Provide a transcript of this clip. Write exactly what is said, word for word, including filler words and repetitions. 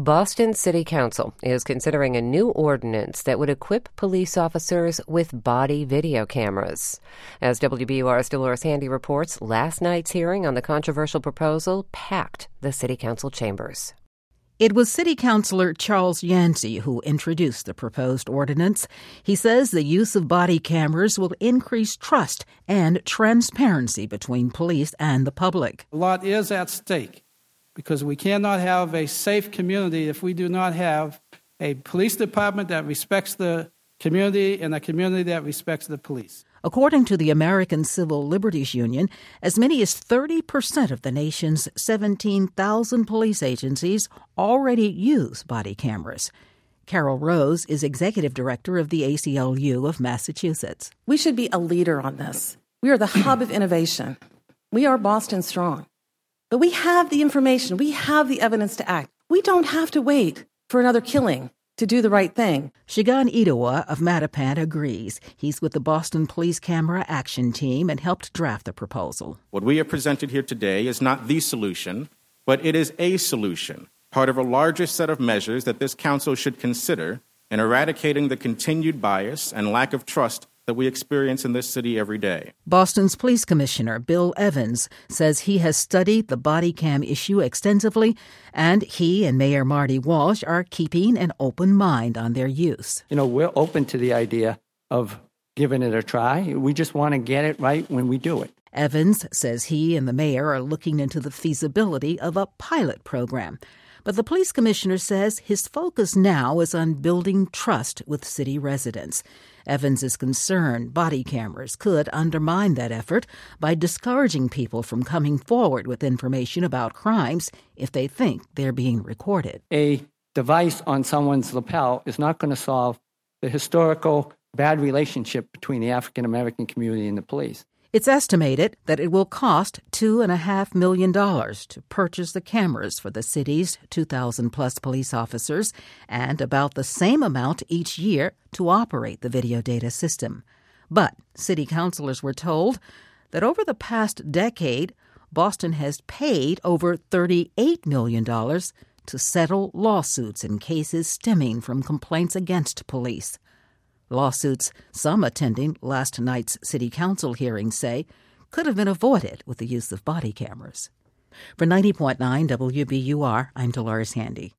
Boston City Council is considering a new ordinance that would equip police officers with body video cameras. As W B U R's Dolores Handy reports, last night's hearing on the controversial proposal packed the City Council chambers. It was City Councilor Charles Yancey who introduced the proposed ordinance. He says the use of body cameras will increase trust and transparency between police and the public. A lot is at stake, because we cannot have a safe community if we do not have a police department that respects the community and a community that respects the police. According to the American Civil Liberties Union, as many as thirty percent of the nation's seventeen thousand police agencies already use body cameras. Carol Rose is executive director of the A C L U of Massachusetts. We should be a leader on this. We are the hub of innovation. We are Boston strong. But we have the information. We have the evidence to act. We don't have to wait for another killing to do the right thing. Shigan Idawa of Mattapan agrees. He's with the Boston Police Camera Action Team and helped draft the proposal. What we have presented here today is not the solution, but it is a solution, part of a larger set of measures that this council should consider in eradicating the continued bias and lack of trust that we experience in this city every day. Boston's Police Commissioner Bill Evans says he has studied the body cam issue extensively, and he and Mayor Marty Walsh are keeping an open mind on their use. You know, we're open to the idea of giving it a try. We just want to get it right when we do it. Evans says he and the mayor are looking into the feasibility of a pilot program. But the police commissioner says his focus now is on building trust with city residents. Evans is concerned body cameras could undermine that effort by discouraging people from coming forward with information about crimes if they think they're being recorded. A device on someone's lapel is not going to solve the historical bad relationship between the African American community and the police. It's estimated that it will cost two point five million dollars to purchase the cameras for the city's two thousand plus police officers and about the same amount each year to operate the video data system. But city councilors were told that over the past decade, Boston has paid over thirty-eight million dollars to settle lawsuits in cases stemming from complaints against police. Lawsuits, some attending last night's city council hearing say, could have been avoided with the use of body cameras. For ninety point nine W B U R, I'm Dolores Handy.